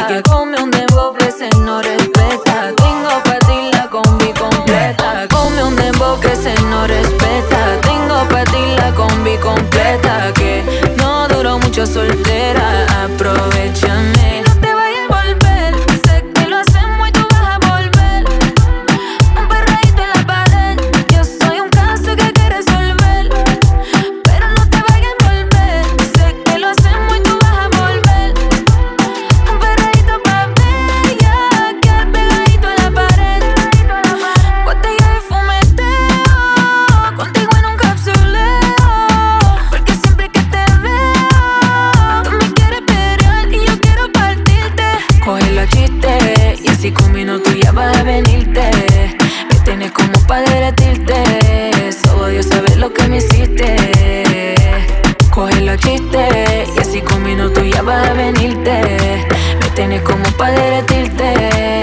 que come un dembow que se no respeta. Tengo pa' ti la combi completa. Come un dembow que se no respeta. Tengo pa' ti la combi completa. Que no duró mucho soltera, aprovechame. No te vayas a volver, sé que lo hacemos y tú vas a volver. Un perreíto en la pared, yo soy un caso que hay que resolver. Pero no te vayas a volver, sé que lo hacemos y tú vas a volver. Un perreíto pa' bella, que pegadito en la pared. Botella de fumeteo, contigo en un capsuleo. Porque siempre que te veo, tú me quieres pelear y yo quiero partirte. Coge los chistes y así con minutos ya vas a venirte. Me tienes como pa' derretirte, solo Dios sabe lo que me hiciste. Coge los chistes y así con minutos ya vas a venirte. Me tienes como pa' derretirte.